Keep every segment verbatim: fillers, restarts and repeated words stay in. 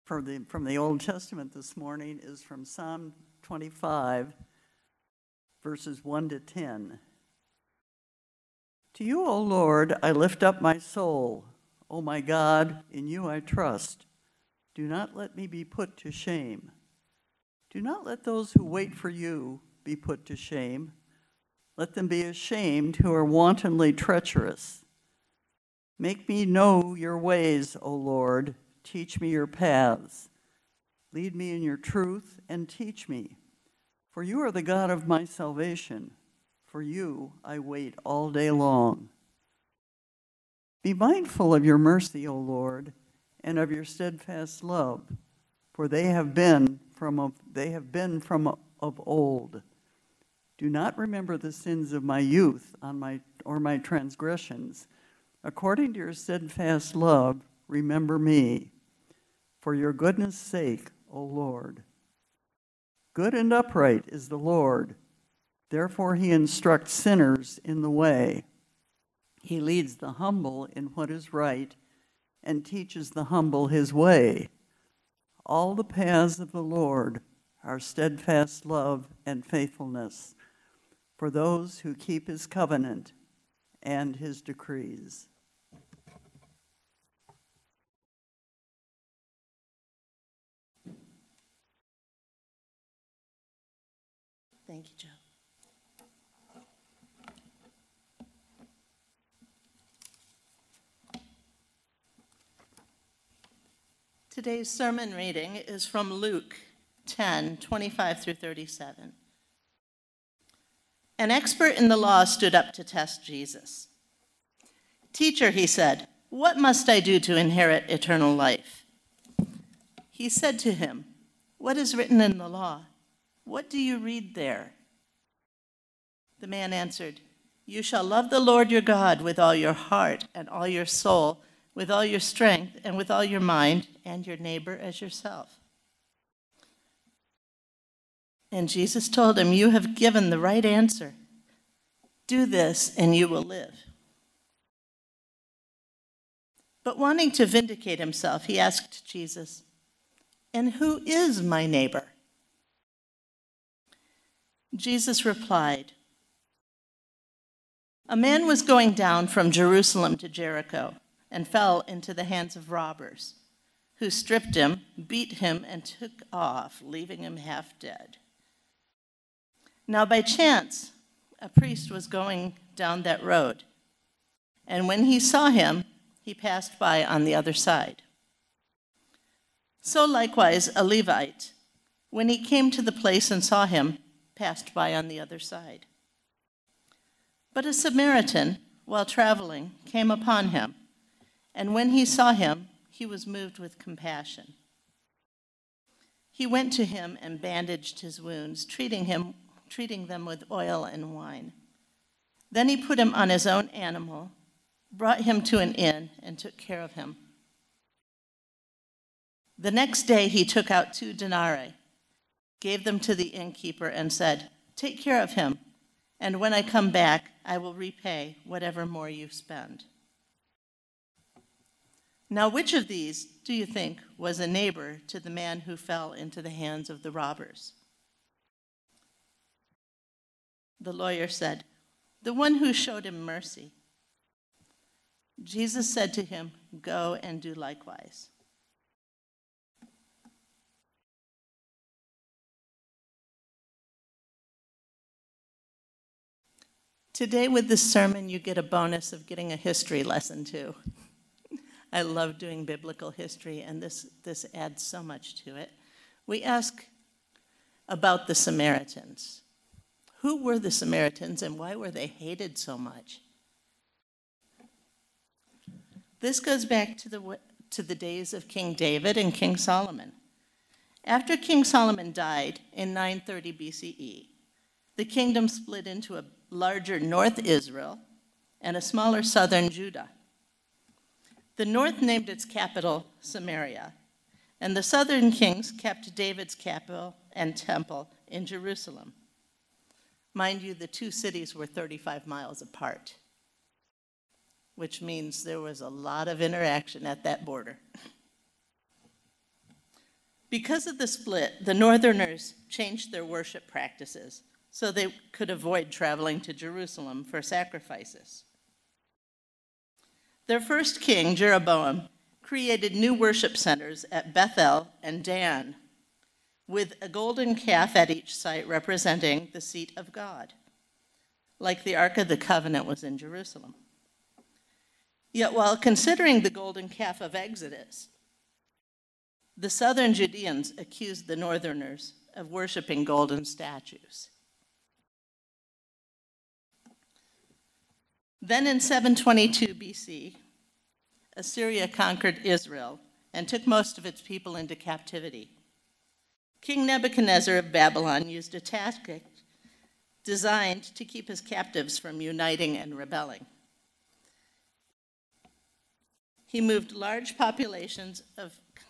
for the, from the Old Testament this morning is from Psalm twenty-five, verses one to ten. To you, O Lord, I lift up my soul. O my God, in you I trust. Do not let me be put to shame. Do not let those who wait for you be put to shame. Let them be ashamed who are wantonly treacherous. Make me know your ways, O Lord. Teach me your paths. Lead me in your truth and teach me. For you are the God of my salvation. For you I wait all day long. Be mindful of your mercy, O Lord, and of your steadfast love, for they have been from of, they have been from of old. Do not remember the sins of my youth on my or my transgressions. According to your steadfast love, remember me. For your goodness' sake, O Lord. Good and upright is the Lord. Therefore he instructs sinners in the way. He leads the humble in what is right and teaches the humble his way. All the paths of the Lord are steadfast love and faithfulness for those who keep his covenant and his decrees. Thank you, Joe. Today's sermon reading is from Luke ten, twenty-five through thirty-seven. An expert in the law stood up to test Jesus. "Teacher," he said, "what must I do to inherit eternal life?" He said to him, "What is written in the law? What do you read there?" The man answered, "You shall love the Lord your God with all your heart and all your soul, with all your strength and with all your mind, and your neighbor as yourself." And Jesus told him, "You have given the right answer. Do this and you will live." But wanting to vindicate himself, he asked Jesus, "And who is my neighbor?" Jesus replied, "A man was going down from Jerusalem to Jericho and fell into the hands of robbers, who stripped him, beat him, and took off, leaving him half dead. Now by chance, a priest was going down that road, and when he saw him, he passed by on the other side. So likewise, a Levite, when he came to the place and saw him, passed by on the other side. But a Samaritan, while traveling, came upon him, and when he saw him, he was moved with compassion. He went to him and bandaged his wounds, treating him, treating them with oil and wine. Then he put him on his own animal, brought him to an inn, and took care of him. The next day he took out two denarii, gave them to the innkeeper, and said, 'Take care of him, and when I come back, I will repay whatever more you spend.' Now which of these, do you think, was a neighbor to the man who fell into the hands of the robbers?" The lawyer said, "The one who showed him mercy." Jesus said to him, "Go and do likewise." Today with this sermon, you get a bonus of getting a history lesson too. I love doing biblical history, and this, this adds so much to it. We ask about the Samaritans. Who were the Samaritans, and why were they hated so much? This goes back to the, to the days of King David and King Solomon. After King Solomon died in nine thirty B C E, the kingdom split into a larger North Israel and a smaller southern Judah. The north named its capital Samaria, and the southern kings kept David's capital and temple in Jerusalem. Mind you, the two cities were thirty-five miles apart, which means there was a lot of interaction at that border. Because of the split, the northerners changed their worship practices so they could avoid traveling to Jerusalem for sacrifices. Their first king, Jeroboam, created new worship centers at Bethel and Dan, with a golden calf at each site representing the seat of God, like the Ark of the Covenant was in Jerusalem. Yet while considering the golden calf of Exodus, the southern Judeans accused the northerners of worshiping golden statues. Then in seven twenty-two B C, Assyria conquered Israel and took most of its people into captivity. King Nebuchadnezzar of Babylon used a tactic designed to keep his captives from uniting and rebelling. He moved large populations of,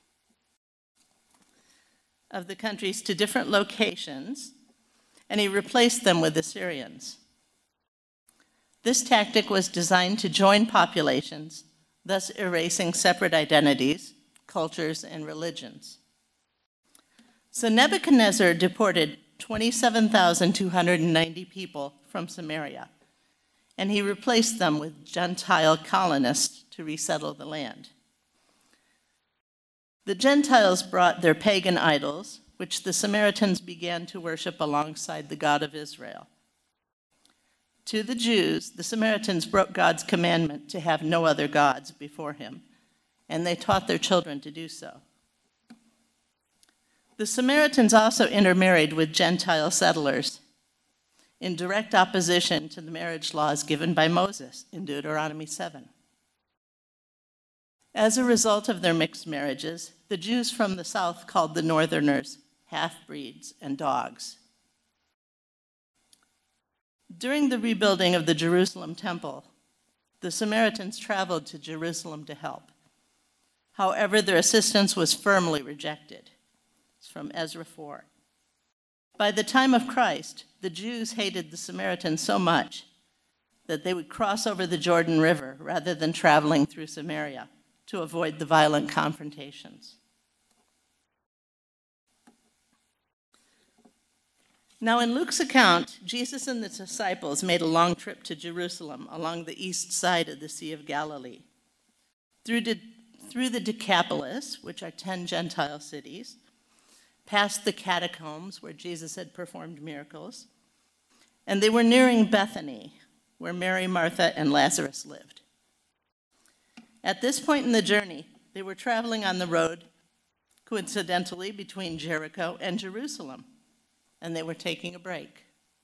of the countries to different locations, and he replaced them with Assyrians. This tactic was designed to join populations, thus erasing separate identities, cultures, and religions. So Nebuchadnezzar deported twenty-seven thousand two hundred ninety people from Samaria, and he replaced them with Gentile colonists to resettle the land. The Gentiles brought their pagan idols, which the Samaritans began to worship alongside the God of Israel. To the Jews, the Samaritans broke God's commandment to have no other gods before him, and they taught their children to do so. The Samaritans also intermarried with Gentile settlers in direct opposition to the marriage laws given by Moses in Deuteronomy seven. As a result of their mixed marriages, the Jews from the south called the northerners half-breeds and dogs. During the rebuilding of the Jerusalem temple, the Samaritans traveled to Jerusalem to help. However, their assistance was firmly rejected. It's from Ezra four. By the time of Christ, the Jews hated the Samaritans so much that they would cross over the Jordan River rather than traveling through Samaria to avoid the violent confrontations. Now, in Luke's account, Jesus and the disciples made a long trip to Jerusalem along the east side of the Sea of Galilee. Through, De- through the Decapolis, which are ten Gentile cities, past the catacombs where Jesus had performed miracles, and they were nearing Bethany, where Mary, Martha, and Lazarus lived. At this point in the journey, they were traveling on the road, coincidentally, between Jericho and Jerusalem, and they were taking a break.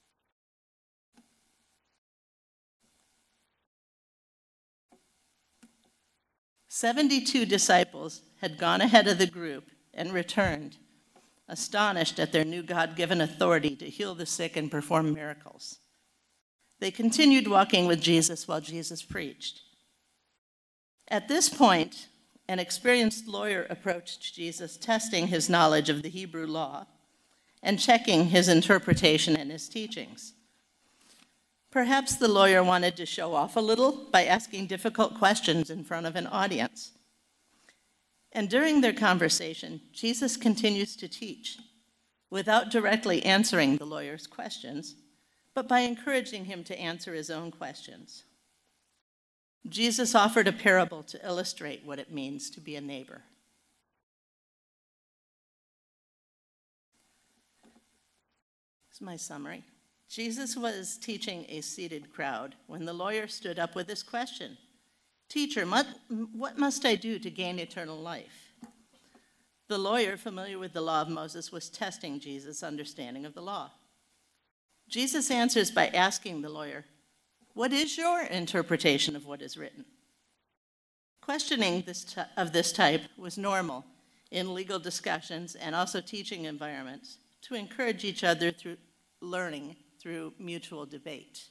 Seventy-two disciples had gone ahead of the group and returned, astonished at their new God-given authority to heal the sick and perform miracles. They continued walking with Jesus while Jesus preached. At this point, an experienced lawyer approached Jesus, testing his knowledge of the Hebrew law and checking his interpretation and his teachings. Perhaps the lawyer wanted to show off a little by asking difficult questions in front of an audience. And during their conversation, Jesus continues to teach without directly answering the lawyer's questions, but by encouraging him to answer his own questions. Jesus offered a parable to illustrate what it means to be a neighbor. This is my summary. Jesus was teaching a seated crowd when the lawyer stood up with this question: "Teacher, what must I do to gain eternal life?" The lawyer, familiar with the law of Moses, was testing Jesus' understanding of the law. Jesus answers by asking the lawyer, "What is your interpretation of what is written?" Questioning this t- of this type was normal in legal discussions and also teaching environments to encourage each other through learning through mutual debate.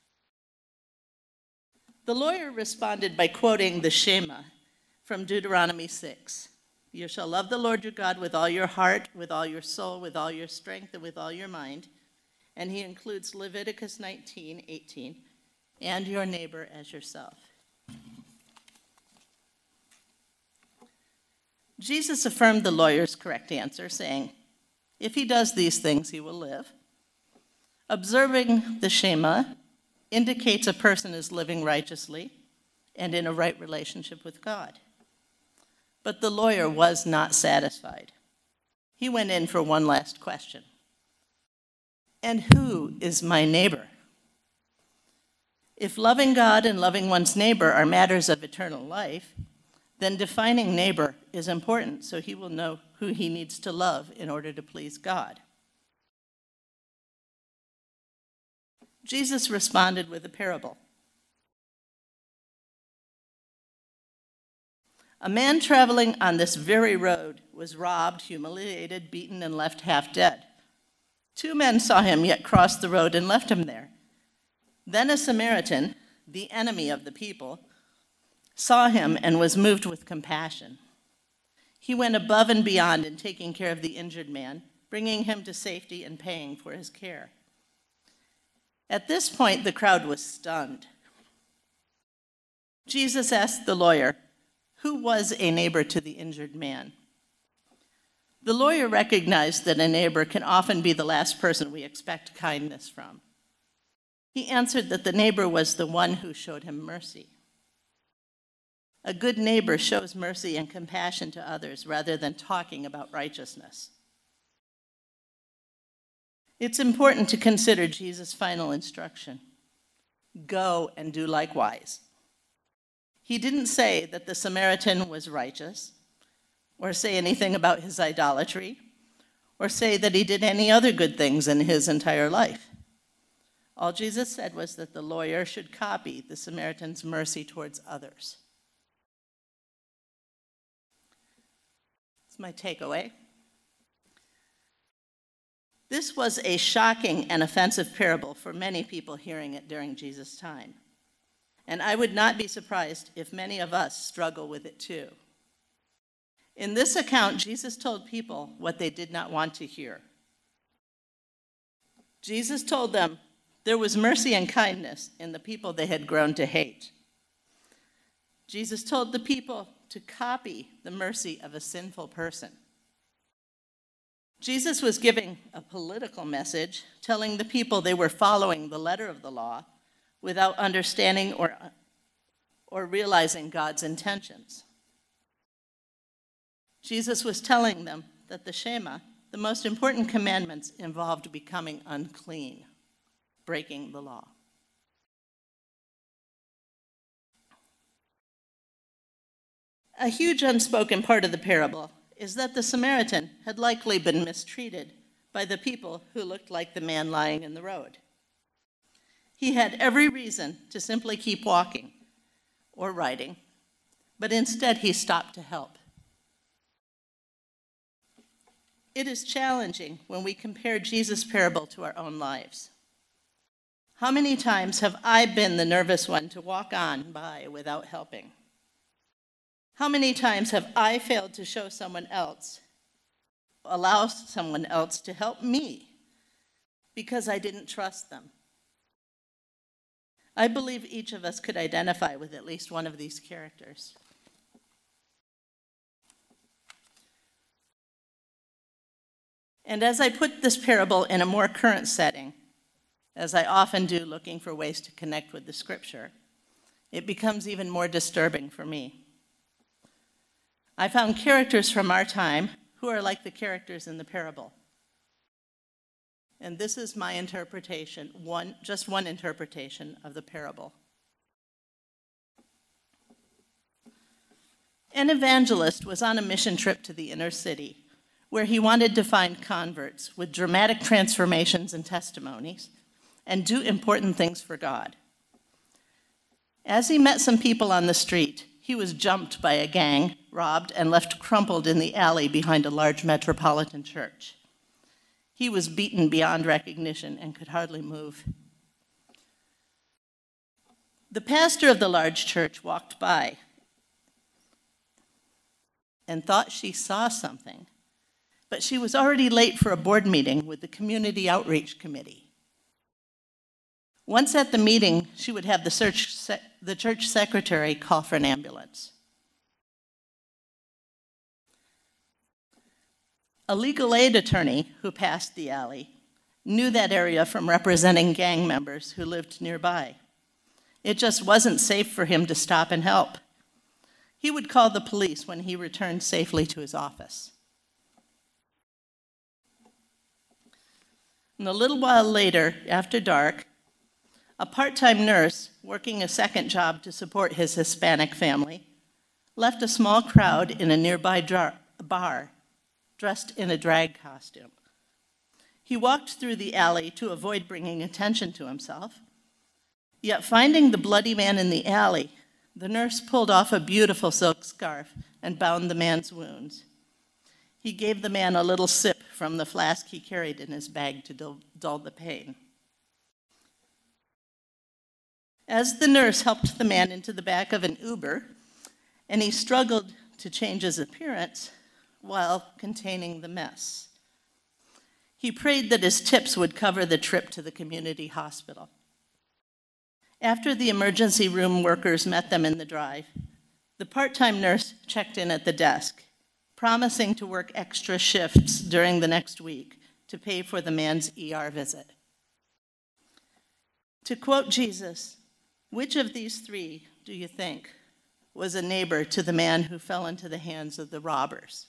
The lawyer responded by quoting the Shema from Deuteronomy six. "You shall love the Lord your God with all your heart, with all your soul, with all your strength, and with all your mind." And he includes Leviticus nineteen eighteen, "and your neighbor as yourself." Jesus affirmed the lawyer's correct answer, saying, "If he does these things, he will live." Observing the Shema indicates a person is living righteously and in a right relationship with God. But the lawyer was not satisfied. He went in for one last question. "And who is my neighbor?" If loving God and loving one's neighbor are matters of eternal life, then defining neighbor is important so he will know who he needs to love in order to please God. Jesus responded with a parable. A man traveling on this very road was robbed, humiliated, beaten, and left half dead. Two men saw him, yet crossed the road and left him there. Then a Samaritan, the enemy of the people, saw him and was moved with compassion. He went above and beyond in taking care of the injured man, bringing him to safety and paying for his care. At this point, the crowd was stunned. Jesus asked the lawyer, who was a neighbor to the injured man? The lawyer recognized that a neighbor can often be the last person we expect kindness from. He answered that the neighbor was the one who showed him mercy. A good neighbor shows mercy and compassion to others rather than talking about righteousness. It's important to consider Jesus' final instruction. Go and do likewise. He didn't say that the Samaritan was righteous, or say anything about his idolatry, or say that he did any other good things in his entire life. All Jesus said was that the lawyer should copy the Samaritan's mercy towards others. That's my takeaway. This was a shocking and offensive parable for many people hearing it during Jesus' time. And I would not be surprised if many of us struggle with it too. In this account, Jesus told people what they did not want to hear. Jesus told them there was mercy and kindness in the people they had grown to hate. Jesus told the people to copy the mercy of a sinful person. Jesus was giving a political message, telling the people they were following the letter of the law without understanding or, or realizing God's intentions. Jesus was telling them that the Shema, the most important commandments, involved becoming unclean, breaking the law. A huge unspoken part of the parable is that the Samaritan had likely been mistreated by the people who looked like the man lying in the road. He had every reason to simply keep walking or riding, but instead he stopped to help. It is challenging when we compare Jesus' parable to our own lives. How many times have I been the nervous one to walk on by without helping? How many times have I failed to show someone else, allow someone else to help me because I didn't trust them? I believe each of us could identify with at least one of these characters. And as I put this parable in a more current setting, as I often do looking for ways to connect with the scripture, it becomes even more disturbing for me. I found characters from our time who are like the characters in the parable. And this is my interpretation, one, just one interpretation of the parable. An evangelist was on a mission trip to the inner city, where he wanted to find converts with dramatic transformations and testimonies and do important things for God. As he met some people on the street, he was jumped by a gang, robbed, and left crumpled in the alley behind a large metropolitan church. He was beaten beyond recognition and could hardly move. The pastor of the large church walked by and thought she saw something, but she was already late for a board meeting with the Community Outreach Committee. Once at the meeting, she would have the church, the church secretary call for an ambulance. A legal aid attorney who passed the alley knew that area from representing gang members who lived nearby. It just wasn't safe for him to stop and help. He would call the police when he returned safely to his office. And a little while later, after dark, a part-time nurse working a second job to support his Hispanic family left a small crowd in a nearby jar- bar, dressed in a drag costume. He walked through the alley to avoid bringing attention to himself, yet finding the bloody man in the alley, the nurse pulled off a beautiful silk scarf and bound the man's wounds. He gave the man a little sip from the flask he carried in his bag to dull, dull the pain. As the nurse helped the man into the back of an Uber, and he struggled to change his appearance while containing the mess, he prayed that his tips would cover the trip to the community hospital. After the emergency room workers met them in the drive, the part-time nurse checked in at the desk, promising to work extra shifts during the next week to pay for the man's E R visit. To quote Jesus, "Which of these three, do you think, was a neighbor to the man who fell into the hands of the robbers?"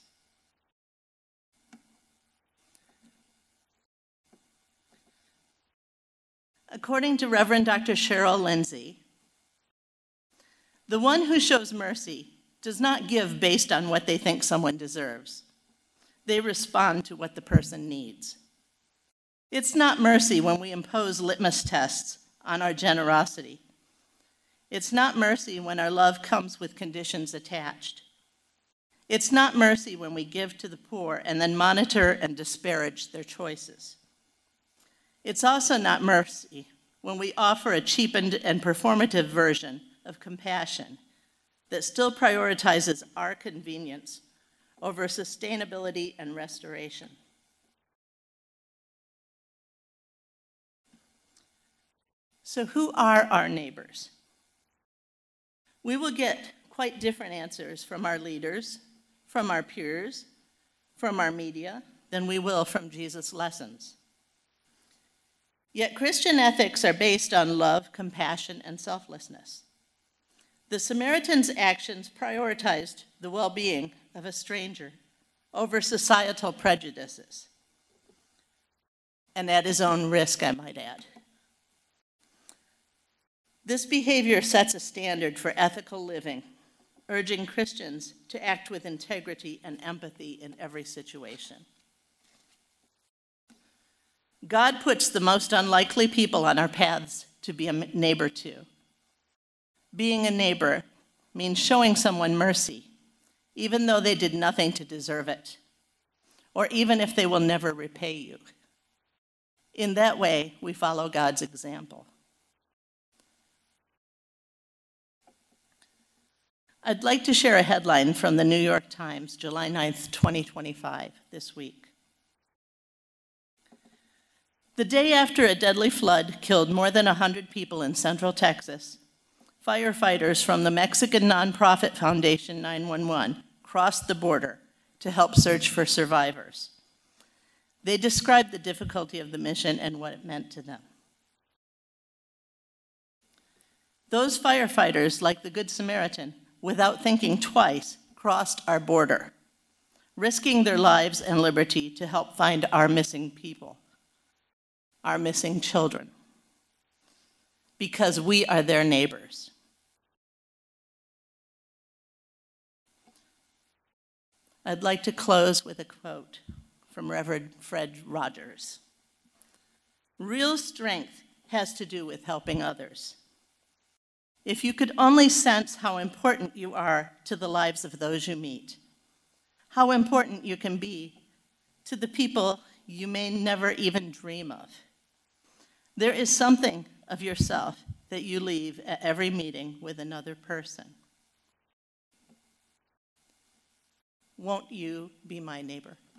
According to Reverend Doctor Cheryl Lindsay, the one who shows mercy does not give based on what they think someone deserves. They respond to what the person needs. It's not mercy when we impose litmus tests on our generosity. It's not mercy when our love comes with conditions attached. It's not mercy when we give to the poor and then monitor and disparage their choices. It's also not mercy when we offer a cheapened and performative version of compassion that still prioritizes our convenience over sustainability and restoration. So who are our neighbors? We will get quite different answers from our leaders, from our peers, from our media, than we will from Jesus' lessons. Yet Christian ethics are based on love, compassion, and selflessness. The Samaritan's actions prioritized the well-being of a stranger over societal prejudices, and at his own risk, I might add. This behavior sets a standard for ethical living, urging Christians to act with integrity and empathy in every situation. God puts the most unlikely people on our paths to be a neighbor to. Being a neighbor means showing someone mercy, even though they did nothing to deserve it, or even if they will never repay you. In that way, we follow God's example. I'd like to share a headline from the New York Times, July ninth, twenty twenty-five, this week. The day after a deadly flood killed more than one hundred people in central Texas, firefighters from the Mexican nonprofit Foundation nine one one crossed the border to help search for survivors. They described the difficulty of the mission and what it meant to them. Those firefighters, like the Good Samaritan, without thinking twice, crossed our border, risking their lives and liberty to help find our missing people, our missing children, because we are their neighbors. I'd like to close with a quote from Reverend Fred Rogers. "Real strength has to do with helping others. If you could only sense how important you are to the lives of those you meet, how important you can be to the people you may never even dream of, there is something of yourself that you leave at every meeting with another person. Won't you be my neighbor?"